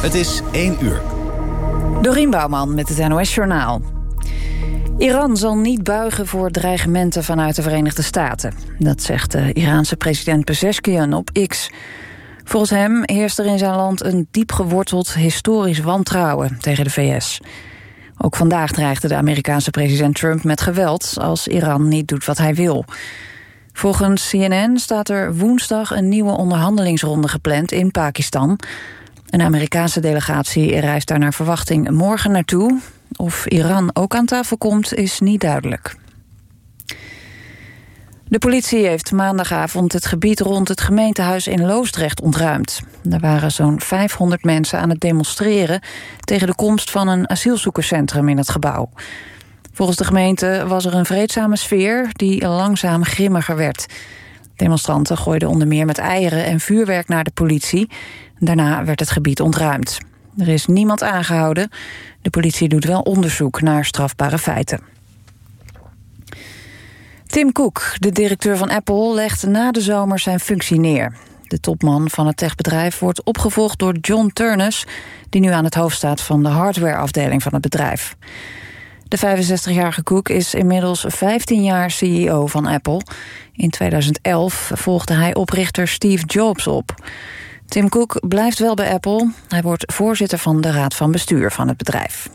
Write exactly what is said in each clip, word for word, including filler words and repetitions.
Het is één uur. Dorien Bouwman met het N O S Journaal. Iran zal niet buigen voor dreigementen vanuit de Verenigde Staten. Dat zegt de Iraanse president Pezeshkian op X. Volgens hem heerst er in zijn land een diep geworteld historisch wantrouwen tegen de V S. Ook vandaag dreigde de Amerikaanse president Trump met geweld als Iran niet doet wat hij wil. Volgens C N N staat er woensdag een nieuwe onderhandelingsronde gepland in Pakistan. Een Amerikaanse delegatie reist daar naar verwachting morgen naartoe. Of Iran ook aan tafel komt, is niet duidelijk. De politie heeft maandagavond het gebied rond het gemeentehuis in Loosdrecht ontruimd. Er waren zo'n vijfhonderd mensen aan het demonstreren tegen de komst van een asielzoekerscentrum in het gebouw. Volgens de gemeente was er een vreedzame sfeer die langzaam grimmiger werd. Demonstranten gooiden onder meer met eieren en vuurwerk naar de politie. Daarna werd het gebied ontruimd. Er is niemand aangehouden. De politie doet wel onderzoek naar strafbare feiten. Tim Cook, de directeur van Apple, legt na de zomer zijn functie neer. De topman van het techbedrijf wordt opgevolgd door John Ternus, die nu aan het hoofd staat van de hardwareafdeling van het bedrijf. De vijfenzestigjarige Cook is inmiddels vijftien jaar C E O van Apple. In tweeduizend elf volgde hij oprichter Steve Jobs op. Tim Cook blijft wel bij Apple. Hij wordt voorzitter van de raad van bestuur van het bedrijf.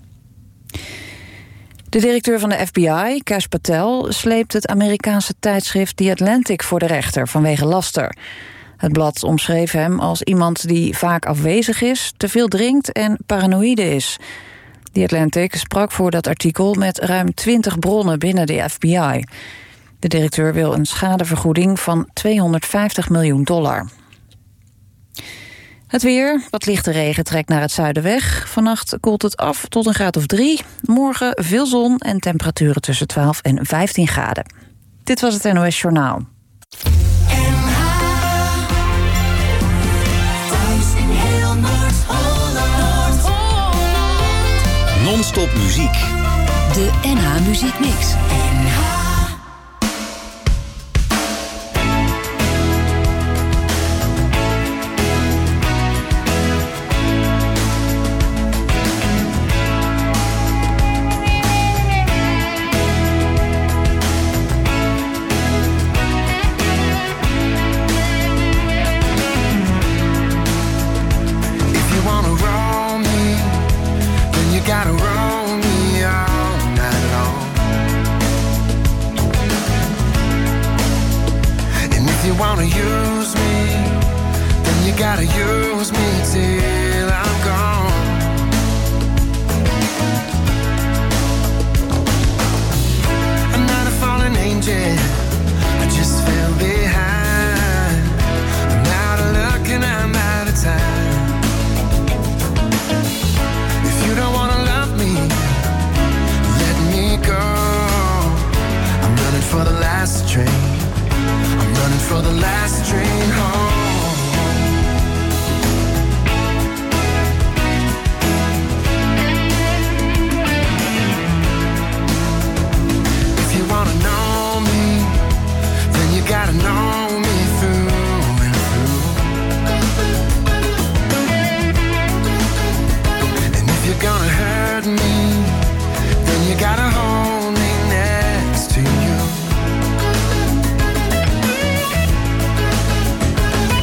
De directeur van de F B I, Kash Patel, sleept het Amerikaanse tijdschrift The Atlantic voor de rechter vanwege laster. Het blad omschreef hem als iemand die vaak afwezig is, te veel drinkt en paranoïde is. The Atlantic sprak voor dat artikel met ruim twintig bronnen binnen de F B I. De directeur wil een schadevergoeding van tweehonderdvijftig miljoen dollar. Het weer, wat lichte regen trekt naar het zuiden weg. Vannacht koelt het af tot een graad of drie. Morgen veel zon en temperaturen tussen twaalf en vijftien graden. Dit was het N O S Journaal. Non-stop muziek. De N H Muziek Mix. N H. Gotta roll me all night long. And if you wanna use me, then you gotta use me till I'm gone. I'm not a fallen angel, I just fell behind. I'm out of luck and I'm out of time. If you don't wanna love me, let me go. I'm running for the last train. I'm running for the last train home. If you wanna know me, then you gotta know me through and through. And if you're gonna hurt me, then you gotta hold me next to you.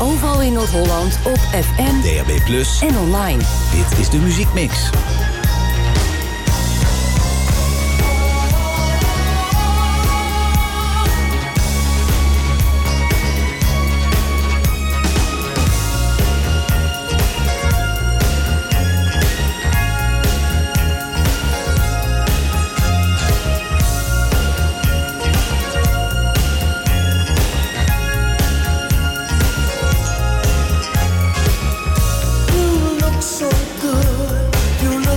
overal in Noord-Holland op F M, D A B plus, en online. Dit is de Muziekmix. You look so good. You look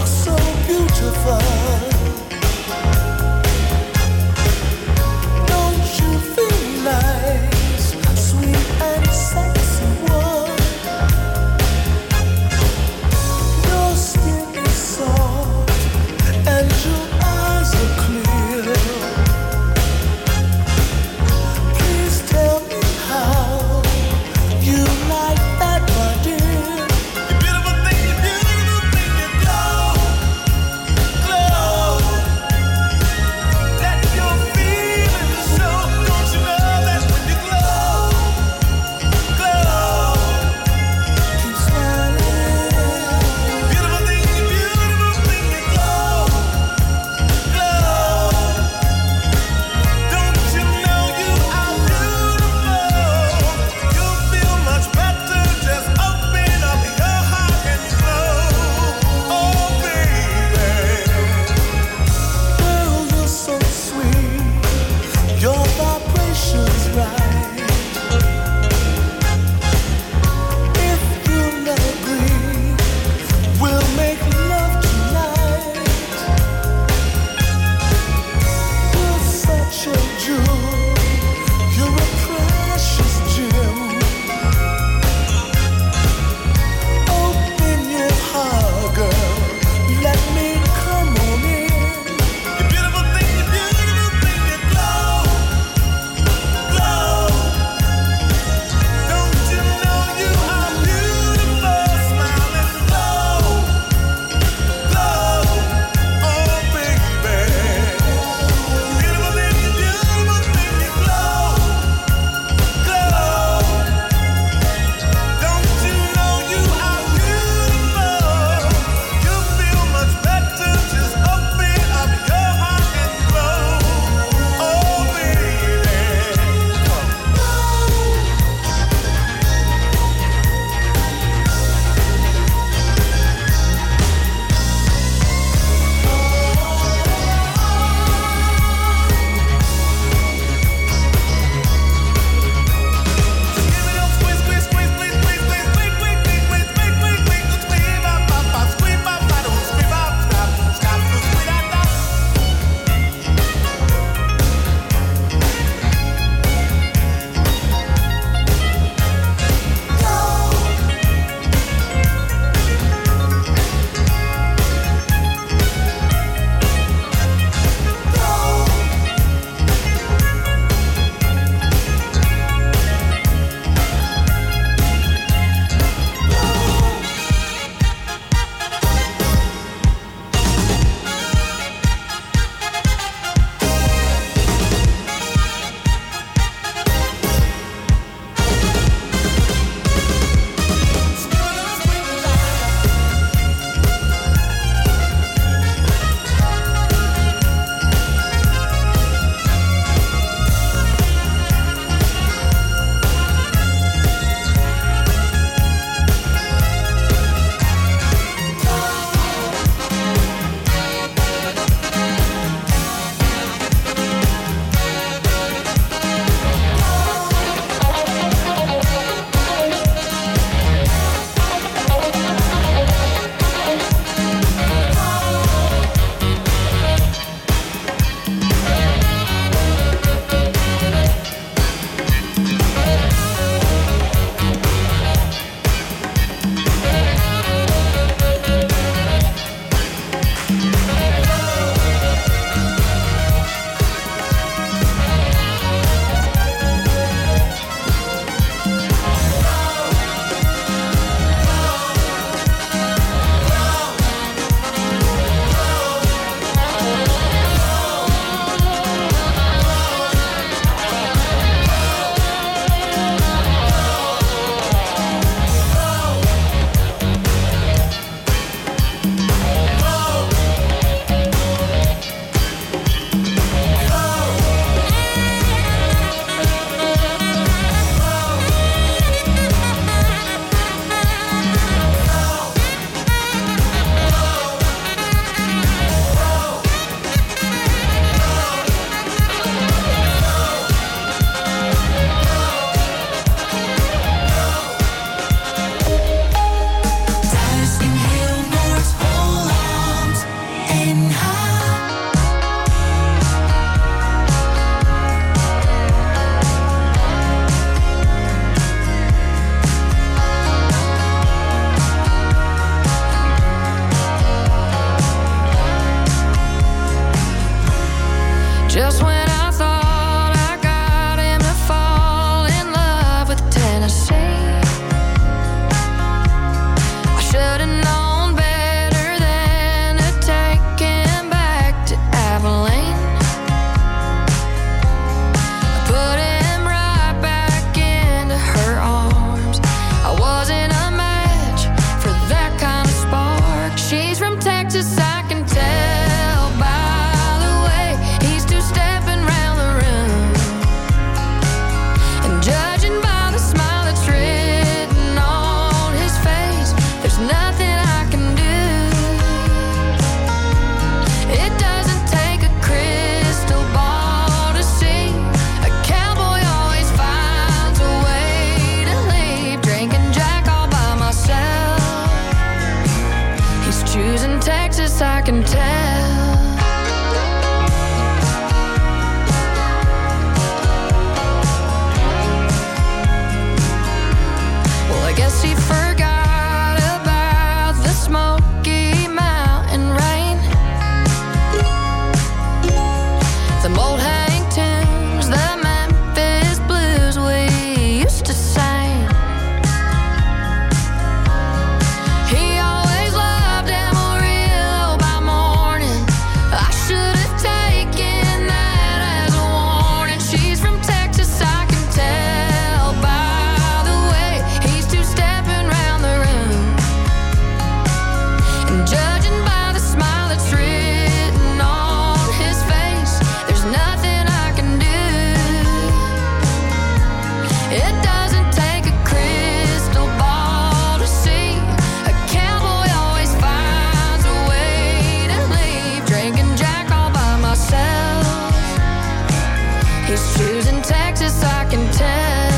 He's choosing Texas, I can tell.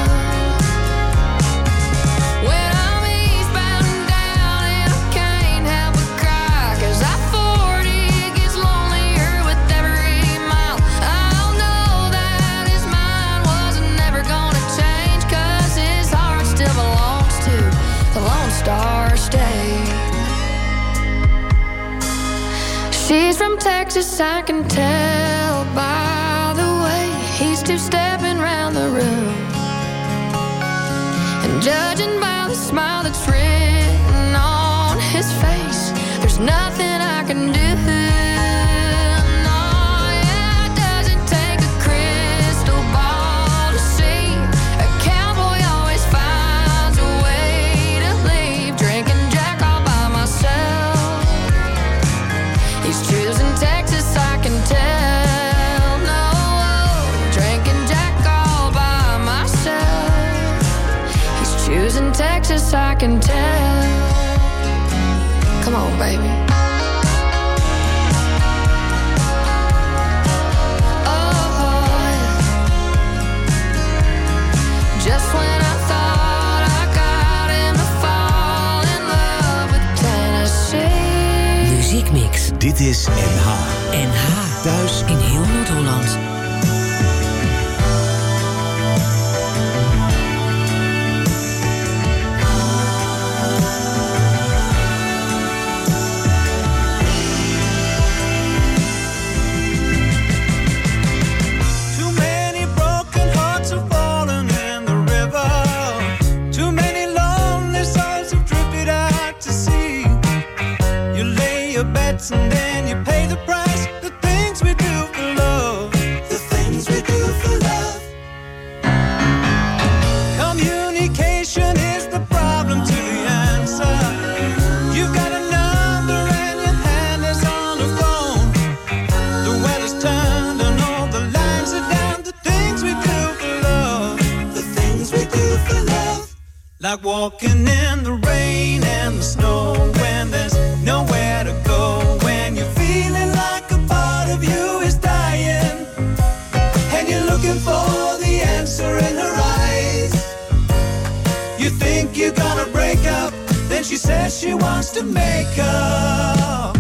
When I'm eastbound and down and I can't help but cry, 'cause I forty gets lonelier with every mile. I'll know that his mind wasn't never gonna change, 'cause his heart still belongs to the Lone Star State. She's from Texas, I can tell by the way he's two-stepping round the room. And judging by the smile that's written on his face, there's nothing I can do. No, yeah, it doesn't take a crystal ball to see. A cowboy always finds a way to leave. Drinking Jack all by myself. He's choosing Texas, I can tell. No, drinking Jack all by myself. He's choosing Texas, I can tell. Come on, baby. Oh, just when I thought I got him to fall in love with Tennessee. Muziekmix. Dit is N H. N H. Thuis In heel Noord-Holland. Too many broken hearts have fallen in the river. Too many lonely souls have drifted out to sea. You lay your bets and then you pay the price. The things we do for love. The things we do for love. Communication is the problem to the answer. You've got a number and your hand is on the phone. The weather's turned and all the lines are down. The things we do for love. The things we do for love. Like walking in the rain and the snow when there's nowhere to go. When you're feeling like a part of you is dying and you're looking for the answer in her eyes. You think you're gonna break up, then she says she wants to make up.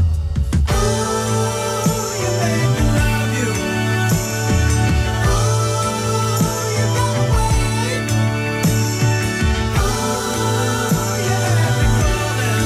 Ooh, you make me love you. Ooh, you got away. Ooh, you had me calling.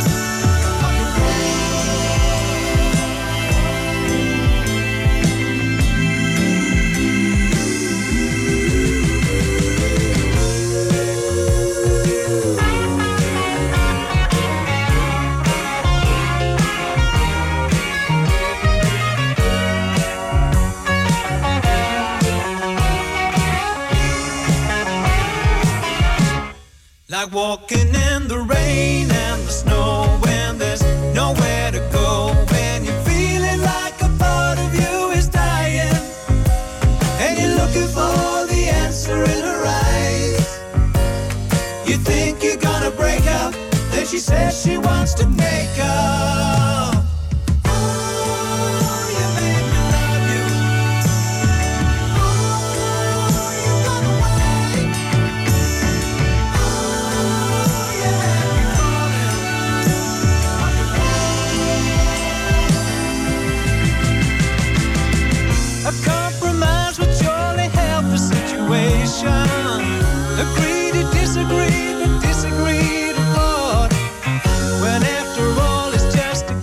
Like walking in the rain and the snow when there's nowhere to go. When you're feeling like a part of you is dying and you're looking for the answer in her eyes. You think you're gonna break up, then she says she wants to make up. Ooh, you made me love you. Ooh, you got away. Ooh, you had me calling. A compromise would surely help the situation. Agree to disagree, but disagree to part. When after all it's just a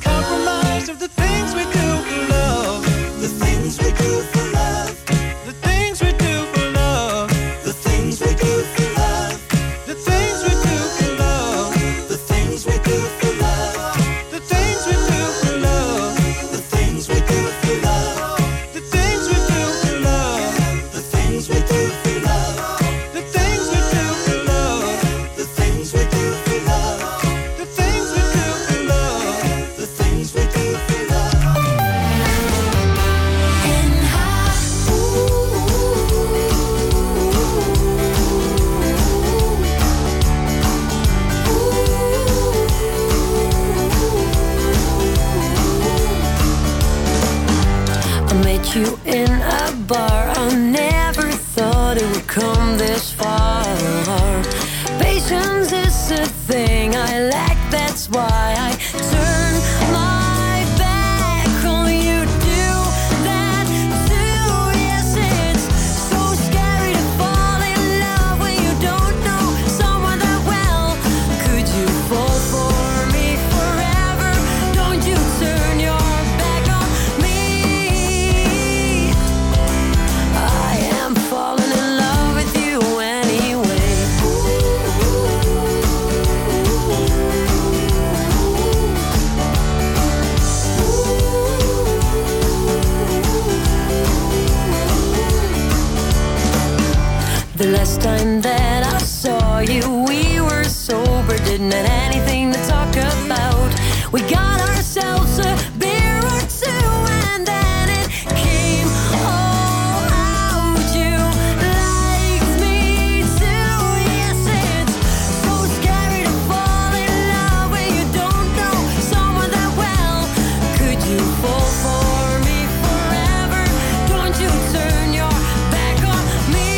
The last time that I saw you, we were sober, didn't have anything to talk about. We got ourselves a beer or two, and then it came all out. You liked me too, yes, it's so scary to fall in love when you don't know someone that well. Could you fall for me forever? Don't you turn your back on me.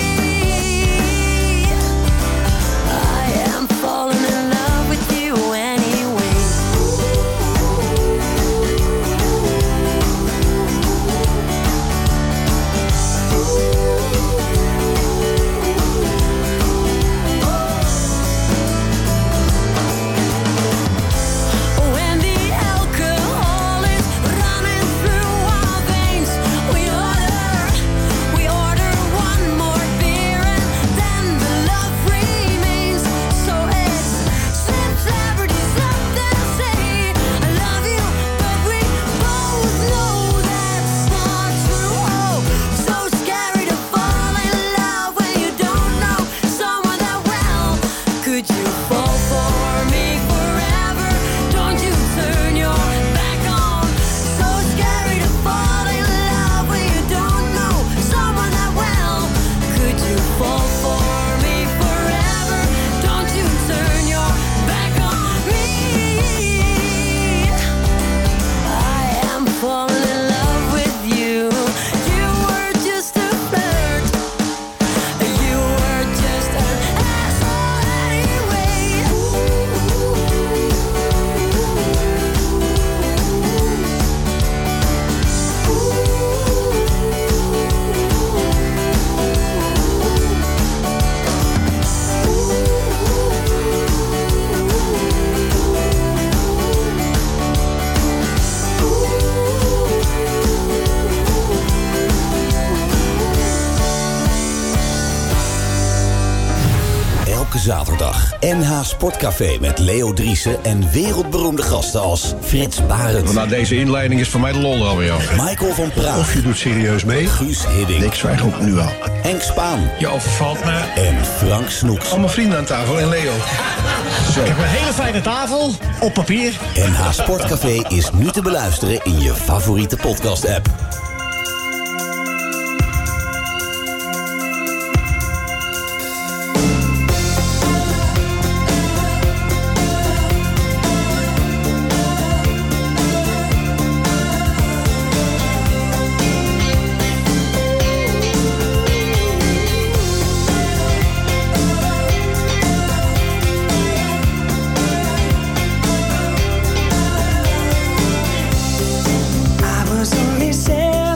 I am falling in love with you anyway. When the alcohol is running through our veins, we order, we order one more beer, and then the love remains. So it's slip, celebrity, something say I love you, but we both know that's not true. Oh, so scary to fall in love when you don't know someone that well. Could you fall for me forever? Don't you turn your back on. So scary to fall in love when you don't know someone that well. Could you fall for me forever? Don't you turn your back on me. I am falling in love with you. You were just a flirt. You were just an asshole anyway. Elke zaterdag N H Sportcafé met Leo Driessen en wereldberoemde gasten als Frits Barend, Nou, deze inleiding is voor mij de lol alweer. Michael van Praag, Of je doet serieus mee. Guus Hiddink, Ik zwijg ook nu al. Henk Spaan Je overvalt me. en Frank Snoeks. Allemaal vrienden aan tafel en Leo. Zo. Ik heb een hele fijne tafel, op papier. N H Sportcafé is nu te beluisteren in je favoriete podcast-app. I was only seven.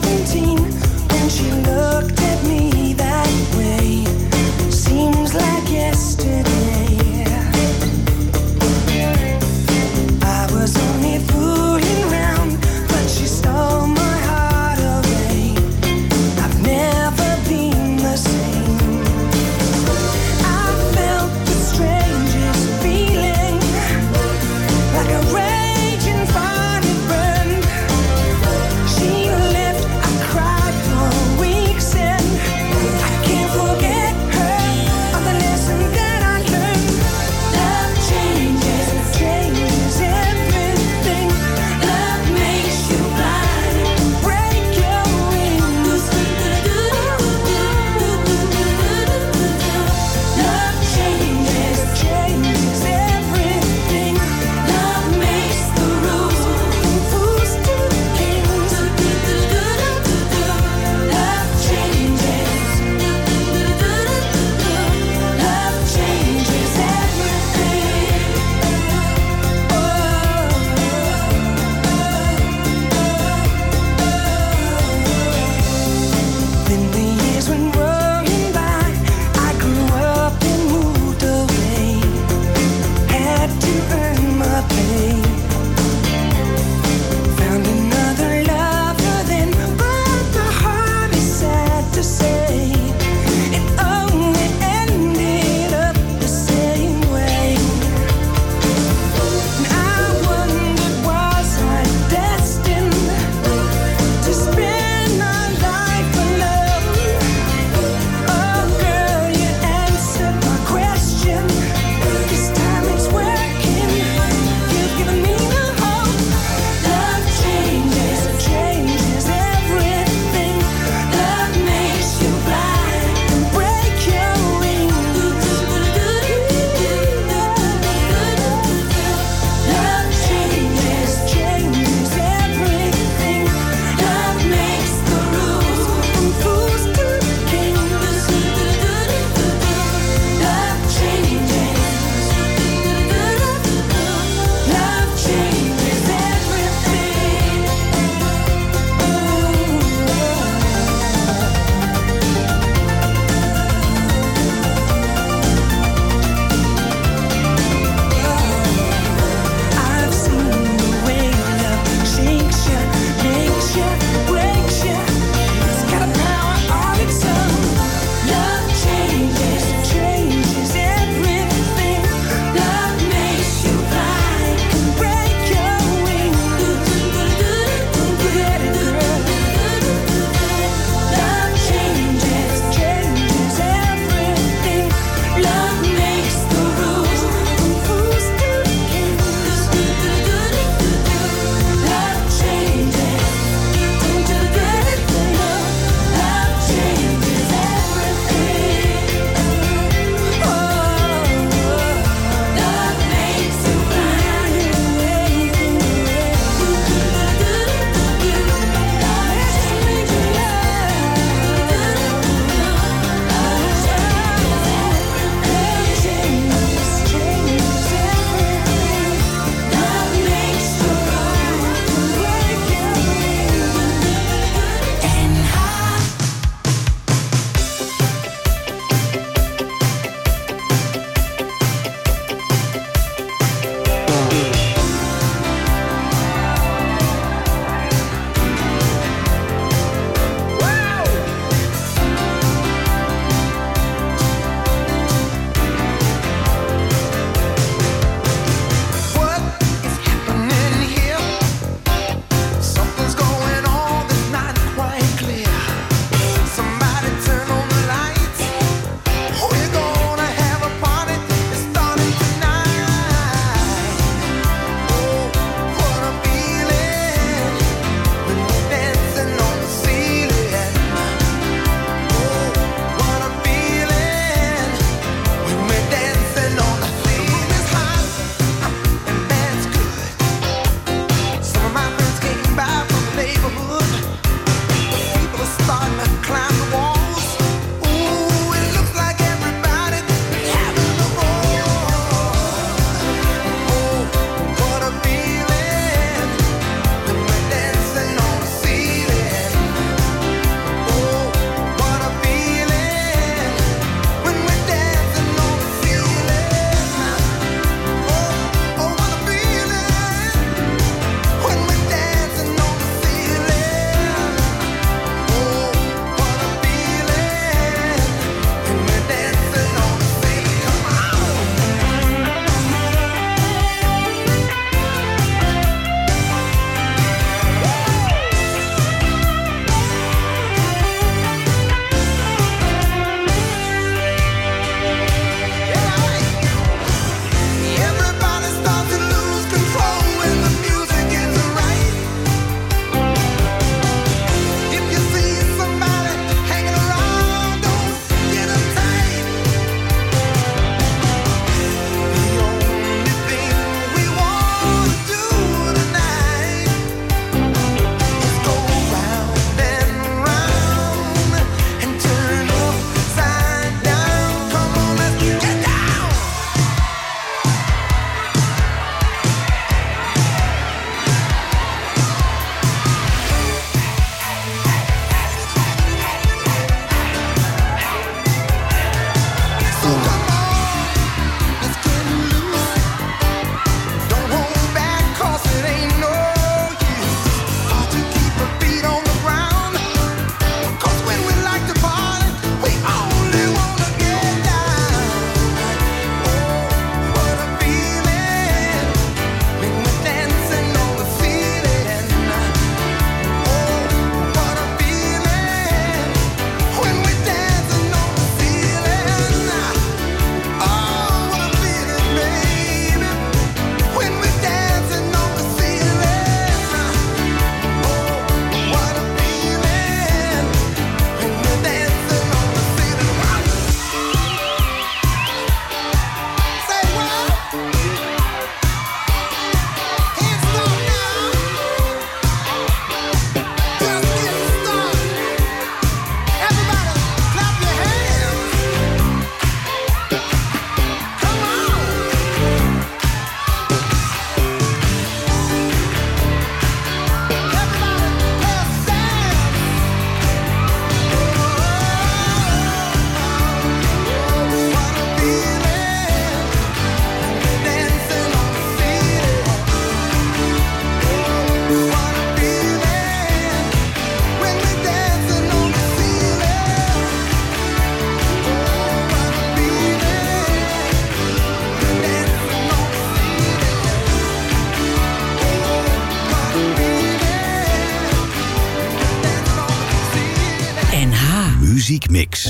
Mix.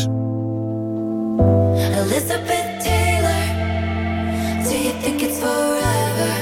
Elizabeth Taylor, do you think it's forever?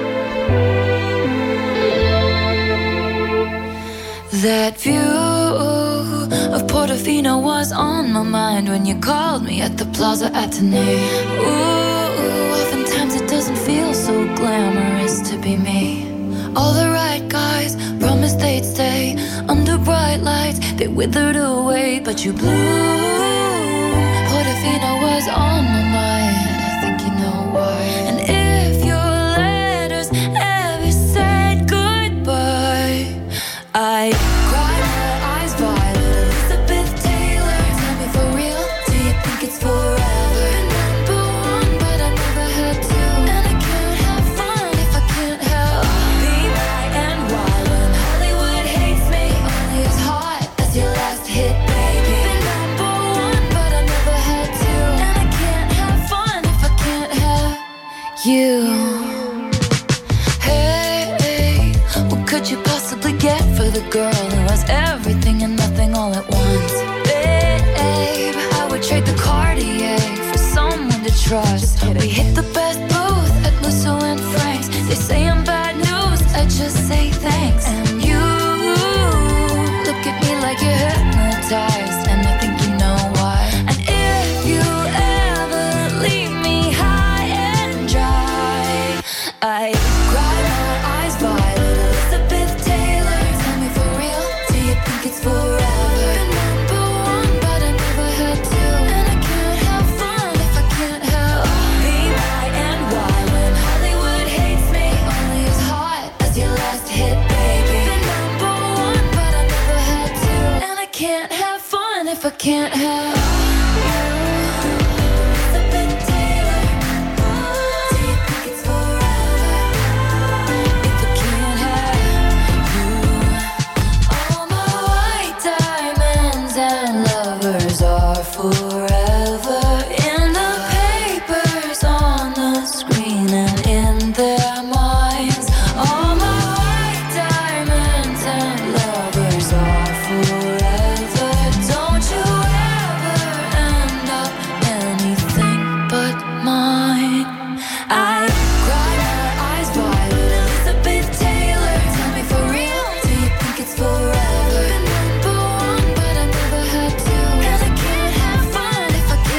That view of Portofino was on my mind when you called me at the Plaza Athénée. Ooh, oftentimes it doesn't feel so glamorous to be me. All the right guys promised they'd stay under bright lights. They withered away, but you blew. Portofino was on my mind. I think you know why. And if your letters ever said goodbye, I cried my eyes violet. Elizabeth Taylor, tell me for real, do you think it's forever? Number one, but I never had to. And I can't have fun if I can't have be my and why when Hollywood hates me, only as hot as your last hit, baby. Been number one, but I never had to. And I can't have fun if I can't have you. Hey, what could you possibly get for the girl who has everything and nothing all at once? Babe, I would trade the Cartier for someone to trust. We hit the best booth at Musso and Frank's. They say I'm bad news, I just say thanks. And you look at me like you're hypnotized, and I think you know why. And if you ever leave me high and dry, I cry my eyes violet. Elizabeth Taylor, tell me for real, do you think it's forever? Been number one, but I never had to. And I can't have fun if I can't have be my and why when Hollywood hates me, only as hot as your last hit, baby. Been number one, but I never had to. And I can't have fun if I can't have you. Elizabeth Taylor, do you think it's forever? If I can't have you. All my white diamonds and lovers are forever in the papers, on the screen, and in their minds. All my white diamonds and lovers are forever. Don't you ever end up anything but mine. I cry my eyes violet. Elizabeth Taylor, tell me for real, do you think it's forever? Been number one, but I never had to. And I can't have fun if I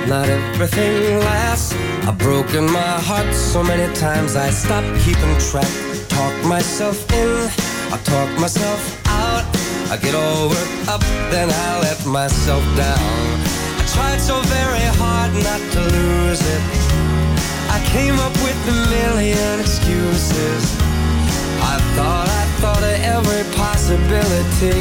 not everything lasts. I've broken my heart so many times I stopped keeping track. Talk myself in, I talk myself out. I get all worked up, then I let myself down. I tried so very hard not to lose it. I came up with a million excuses. I thought, I thought of every possibility.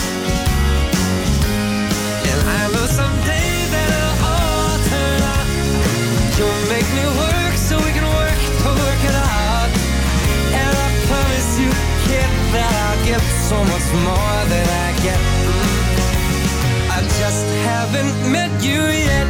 And I know someday that it'll all turn out. You'll make me work so we can work to work it out. And I promise you, kid, that I'll give so much more than I get. I just haven't met you yet.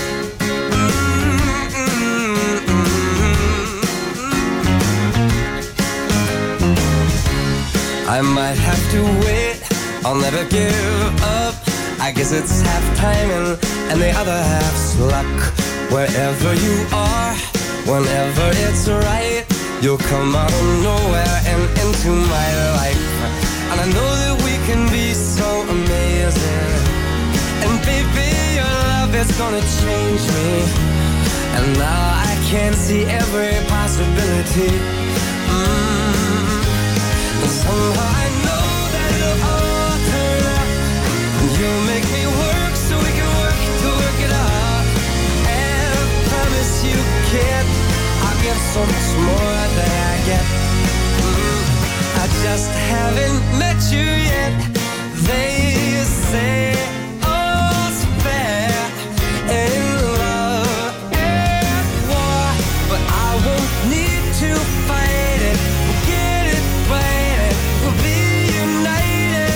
I might have to wait, I'll never give up. I guess it's half timing and the other half's luck. Wherever you are, whenever it's right, you'll come out of nowhere and into my life. And I know that we can be so amazing. And baby, your love is gonna change me. And now I can see every possibility. Mm. And somehow I know that it'll all turn out. And you'll make me work so we can work to work it out. And I promise you, kid, I'll give so much more than I get. Mm. I just haven't met you yet. They say all's fair in love and war, but I won't need to fight it. We'll get it right, we'll be united.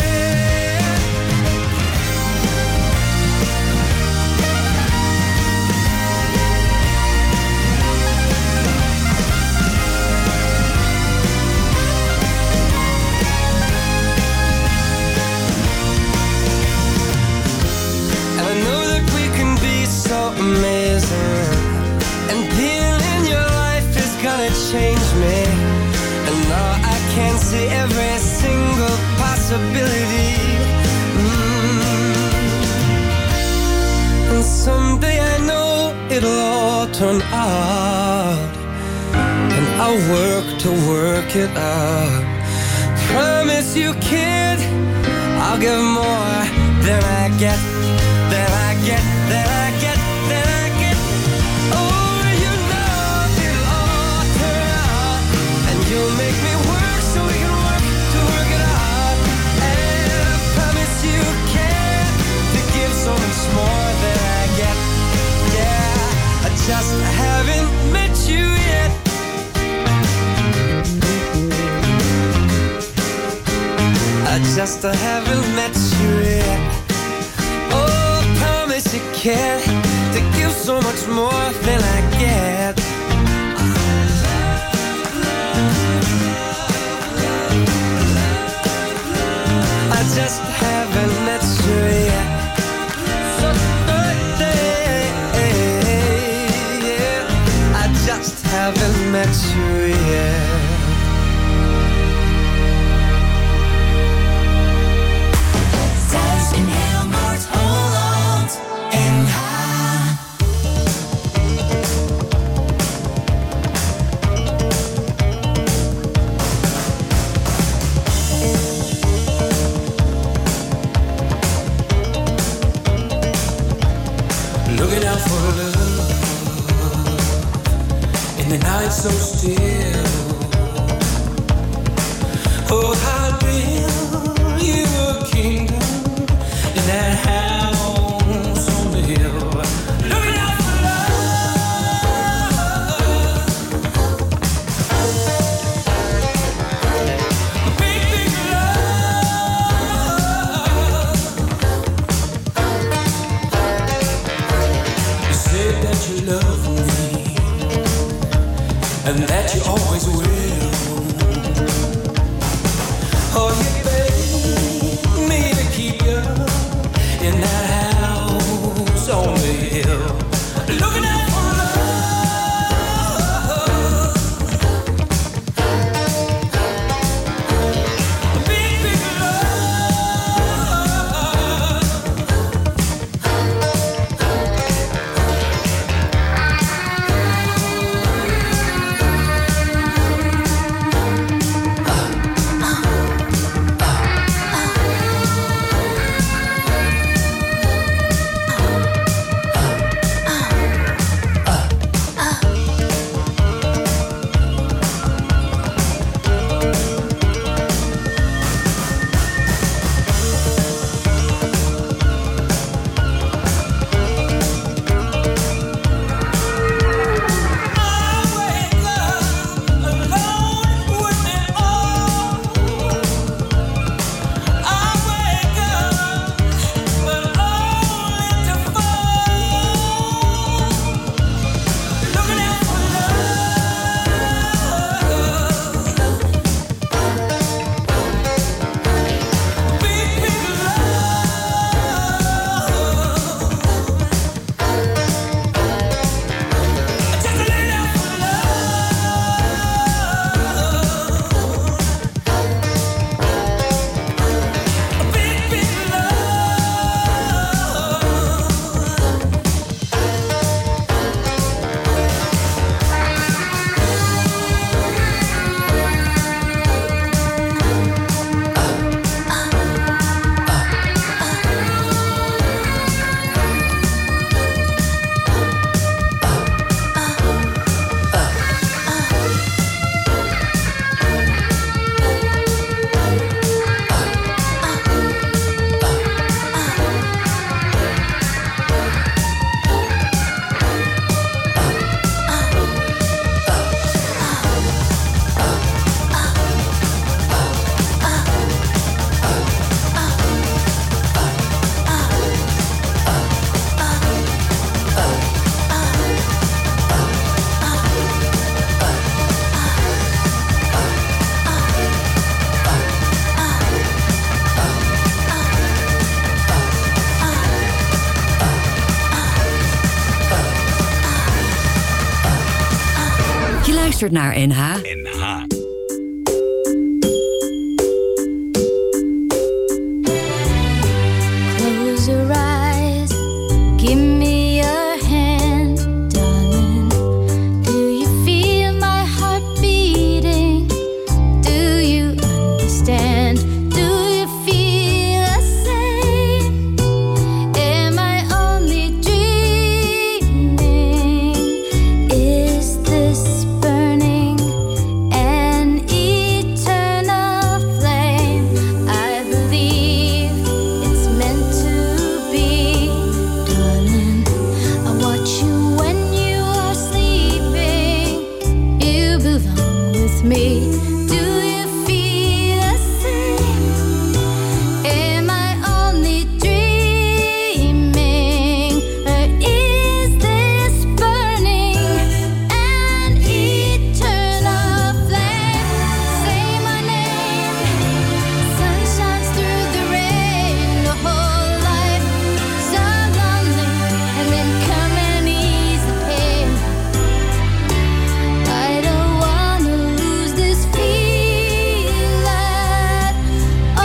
And I know that we can be so amazing. And being in your life is gonna change me. And now I can see every single possibility. Mm. And someday I know it'll all turn out. And I'll work to work it out. Promise you, kid, I'll give more than I get, than I get, than I get, than I get. Oh, you know it'll all turn out. And you'll make me work so we can work to work it out. And I promise you can to give so much more than I get. Yeah, I just haven't met you yet. I just haven't met you yet. Oh, I promise you can to give so much more than I get. I just haven't met you yet. I just haven't met you yet. Thuis in heel Noord-Holland. N H. Looking out for love in the night so still. Oh, I'll build you a kingdom in that house on the hill. Looking out for love, big, big love. You said that you love me and that you always will. Oh, you begged me to keep you in that house on the hill. Looking out for love, big, big love. luistert naar N H. N H. Close your eyes, give me your hand, darling. Do you feel my heart beating? Do you understand? Do you feel the same? Am I only dreaming? Is this burning an eternal flame? I believe it's meant to be, darling. I watch you when you are sleeping. You belong with me. Do you feel the same? Am I only dreaming? Or is this burning an eternal flame? Say my name. Sun shines through the rain. The whole life so lonely, and then come and ease the pain. I don't wanna lose this feeling. Oh.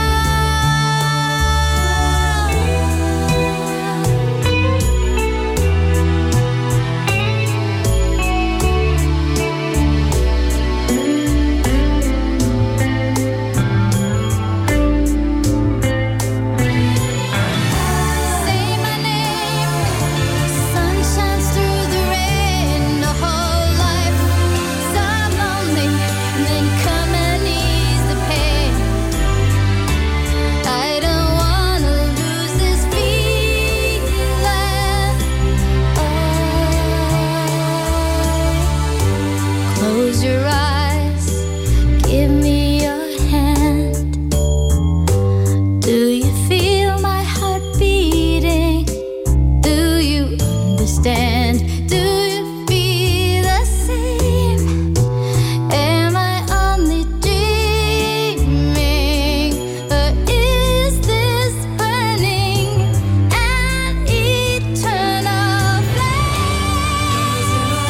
Say my name. Sun shines through the rain. The whole life so lonely, and then come and ease the pain. I don't wanna lose this feeling. Oh. Close your eyes, give me your hand. Do you feel my heart beating? Do you understand? Do you feel the same? Am I only dreaming? Or is this burning an eternal flame?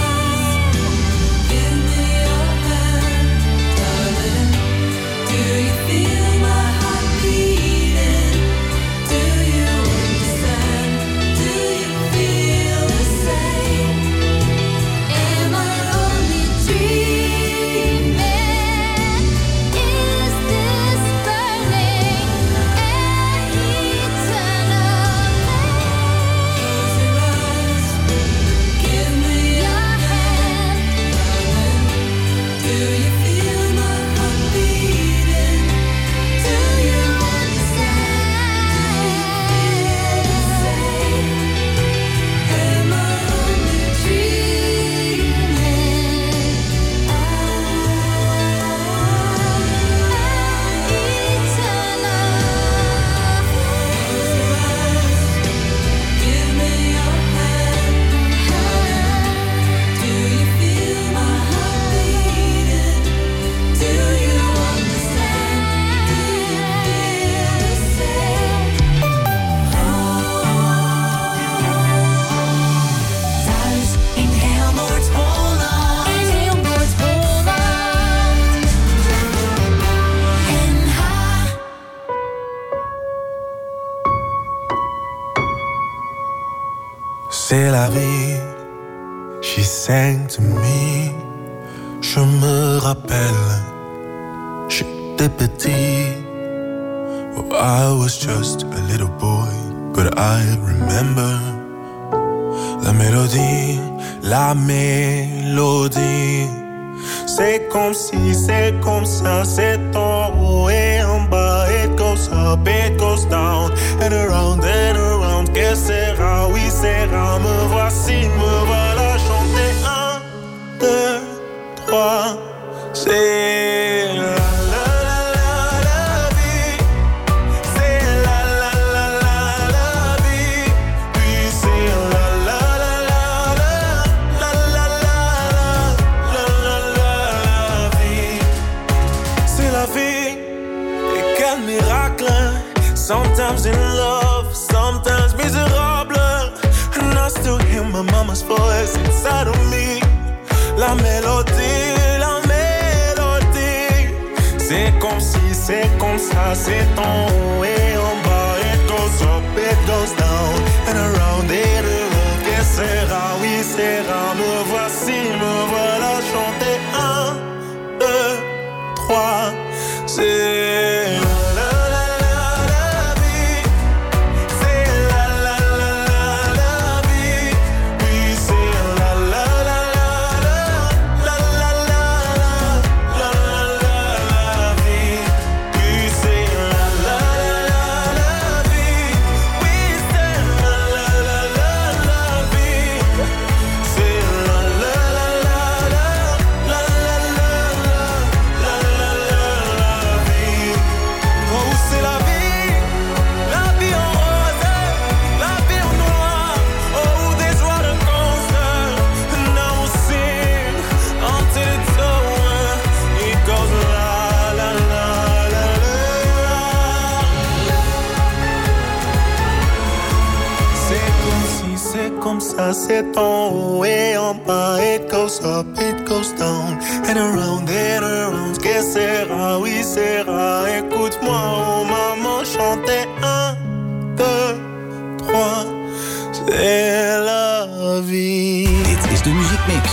Give me your hand, darling. Do you feel my heart beating? Do you understand? Do you feel the same? Am I only dreaming? Is this burning an eternal flame? Give me your hand, darling. Do you feel my heart beating? Do you understand? Am I only dreaming? Give me your hand. Do you feel my heart beating? Do you understand? Do you feel the same? Thuis in heel Noord-Holland. In heel Noord-Holland. N H. C'est la vie, she sang to me. Je me rappelle, j'étais petit. Oh, I was just a little boy, but I remember la mélodie, la mélodie. C'est comme si, c'est comme ça, c'est en haut et en bas. It goes up, it goes down, and around and around. Que sera, oui sera, me voici, me voilà chanter. Un, deux, trois, c'est la la la la la vie. C'est la la la la la vie. Puis c'est la la la la la la la la la la la vie. C'est la vie, et quel miracle. Sometimes in love, sometimes miserable. And I still hear my mama's voice inside of me. La mélodie, la mélodie. C'est comme si, c'est comme ça, c'est en haut et en bas. It goes up, it goes down, and around it around. Que sera, oui, sera. Me voici, me voilà chanter. Un, deux, trois. C'est la la la la la vie. C'est la la la la la vie. Oui, c'est la la la la la la la la la la vie. Oui, c'est la la la la vie. Oui, c'est la la la la la vie. C'est la la la la la la la la la vie. Oh, c'est la vie, la vie en rose, la vie en noir. Oh, des joies de concert. Now we'll sing until it's over. It goes la la la la la. C'est comme si, c'est comme ça, c'est en haut et en bas. It goes up, it goes down, and around and around. Que sera, oui, sera. Écoute-moi, oh maman, chanter. Un, deux, trois. C'est la vie. Dit is de Muziekmix.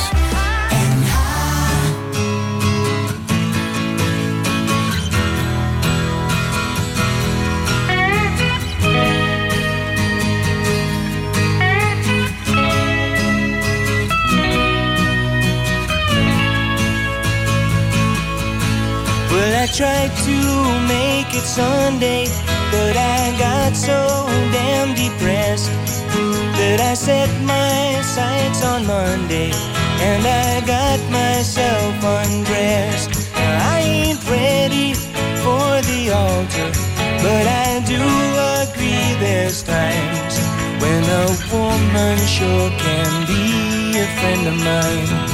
Well, I tried to make it Sunday, but I got so damn depressed that I set my sights on Monday and I got myself undressed. I ain't ready for the altar, but I do agree there's times when a woman sure can be a friend of mine.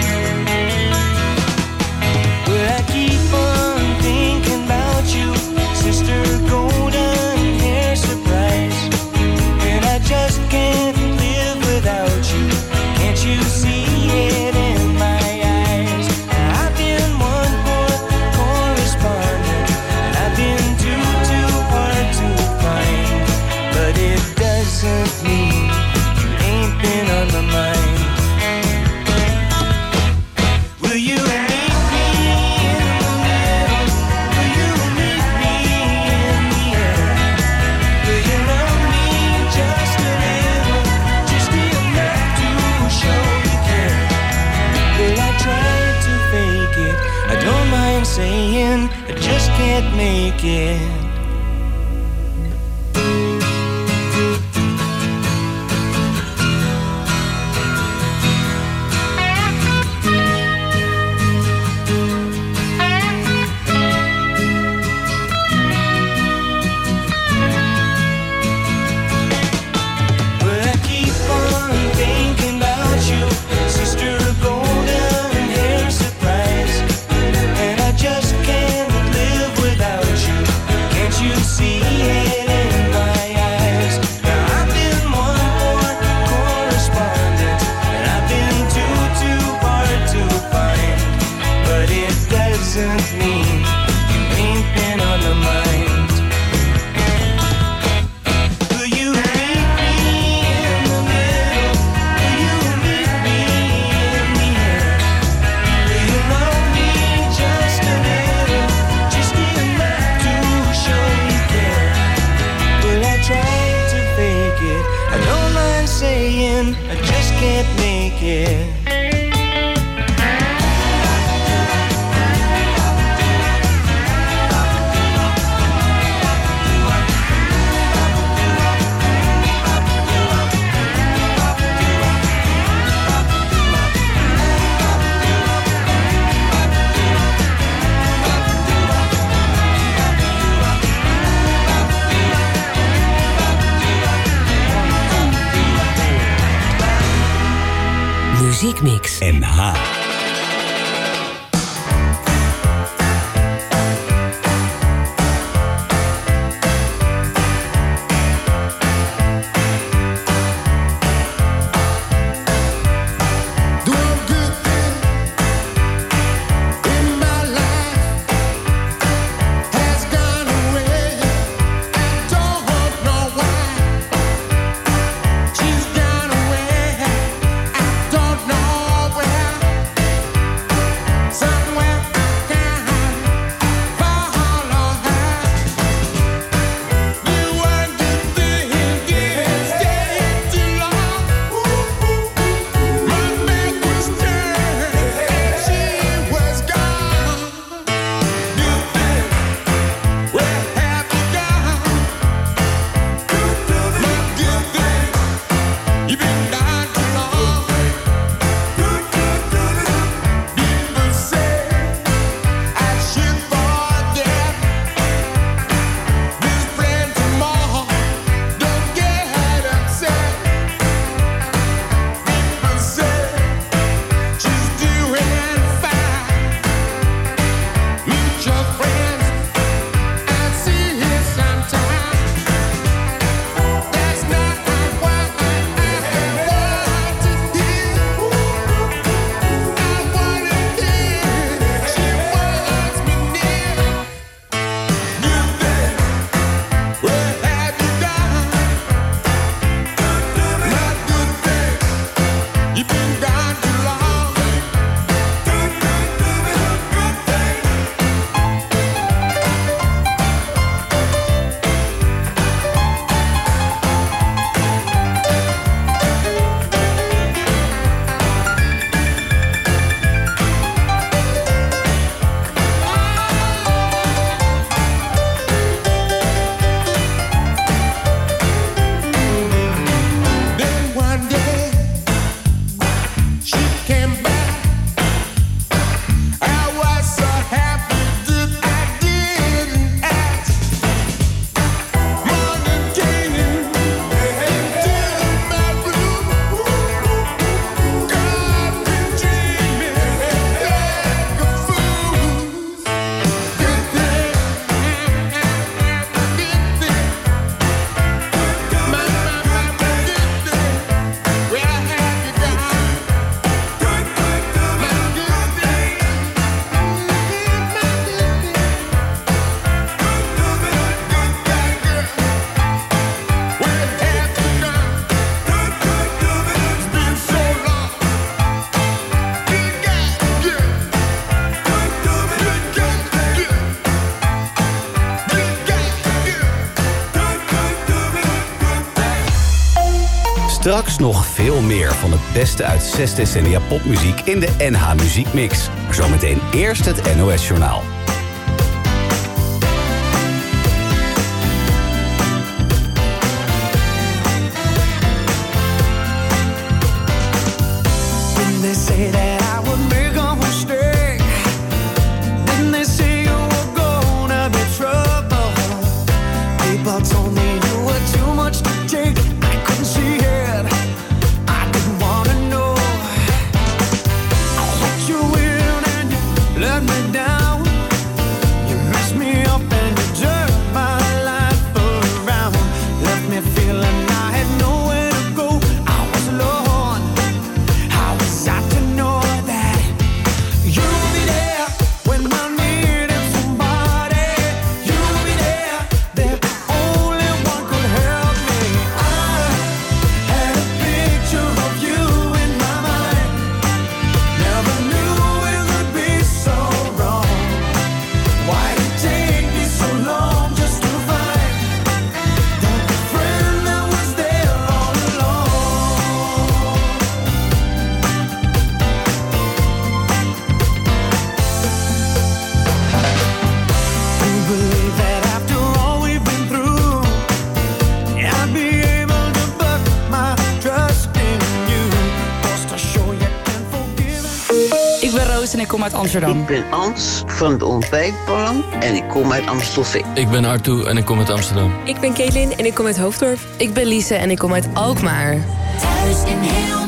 Well, I keep on thinking about you, sister golden hair surprise, and I just can't live without you. Can't you see it in my eyes? I've been one poor correspondent, and I've been too, too hard to find, but it doesn't mean you ain't been on my mind. Will you meet me in the middle? Will you meet me in the air? Will you love me just a little, just enough to show you care? Will I try to fake it? I don't mind saying I just can't make it. Well, I keep on thinking about you, sister golden hair surprise, and I just can't live without you. Can't you see it in my eyes? Now I've been one more correspondent, and I've been too, too hard to find, but it doesn't mean you ain't been on my mind. Will you meet me in the middle? Will you meet me in the air? Will you love me just a little, just enough to show you care? Will I try to fake it? I don't mind saying I just can't make it. Muziekmix. N H. Doing good things. Straks nog veel meer van het beste uit zes decennia popmuziek in de N H Muziekmix. Maar zometeen eerst het N O S Journaal. They say that I would make a mistake. Didn't they say you were gonna be trouble? People told me you were too much to take. I couldn't see it. I didn't wanna know. I let you in and you let me down. You messed me up and you turned my life around. Left me feeling I had nowhere to go. I was alone. How was I to know that you'll be there when I needed somebody? You'll be there, the only one could help me. I had a picture of you in my mind. Never knew it would be so wrong. Why did it take me so long just to find that friend that was there all along? Do you believe that after all we've been through, I'd be able to put my trust in you? Just to show you can forgive. Ik ben Roos en ik kom uit Amsterdam. Ik ben Ans van de Ontbijtbank en ik kom uit Amstelveen. Ik ben Artoe en ik kom uit Amsterdam. Ik ben Caitlin en ik kom uit Hoofddorp. Ik ben Lise en ik kom uit Alkmaar. Thuis in heel